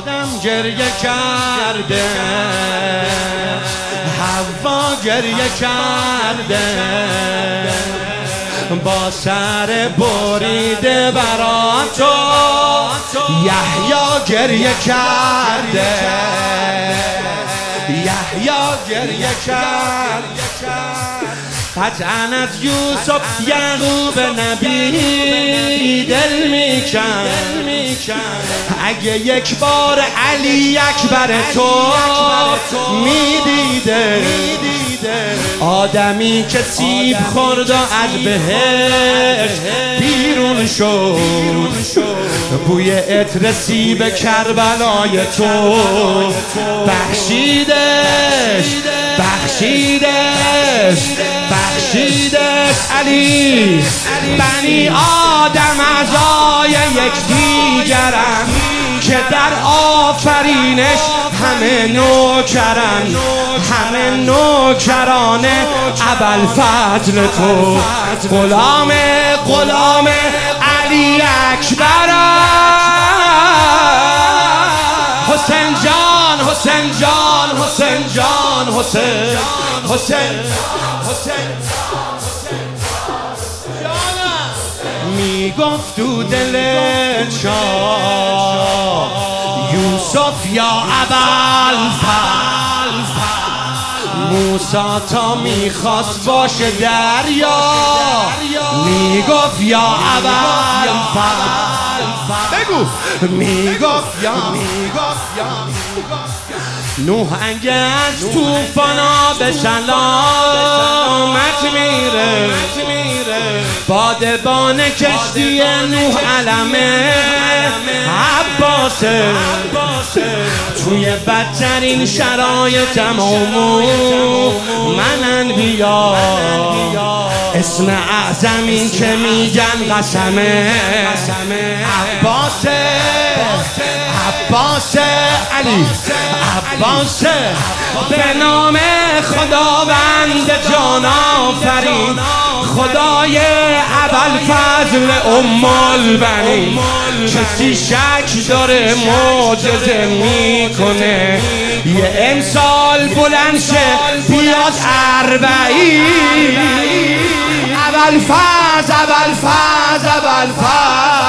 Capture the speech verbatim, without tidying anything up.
آدم گریه کرده، حوا گریه کرده، با سر بریده برا تو یحیی گریه کرده، یحیی گریه کرده. قطعاً از یوسف یعقوب نبی دل میکن، اگه یک بار علی اکبر تو میدیده، آدمی که سیب خورد و از بهشت بیرون شد، بوی عطر سیب کربلای تو بخشیدش، بخشیدش، بخشیدش علی. بنی آدم اعضای یکدیگرن که در آفرینش همه نوکرن، همه نوکرانه ابوالفضل تو غلام غلام علی اکبر. حسین جان حسین جان حسین جان حسین حسین حسین میگفت تو دلت شاه یوسف یا ابوالفضل، موسی تا میخواست باشه دریا میگفت یا ابوالفضل، بگو میگفت یا میگفت یا نوح اگه از توفانا به سلامت میره، بادبان کشتی نوح علمه عباسه، توی بدترین شرایطم من انبیا اسم اعظمی که میگن قسمه عباسه، عباسه علی عباسه. به نام خداوند جان آفرین، خدای ابوالفضل ام البنین. کسی شک داره معجزه میکنه، یه امسال بلند شه بیاد اربعین. ابوالفضل ابوالفضل ابوالفضل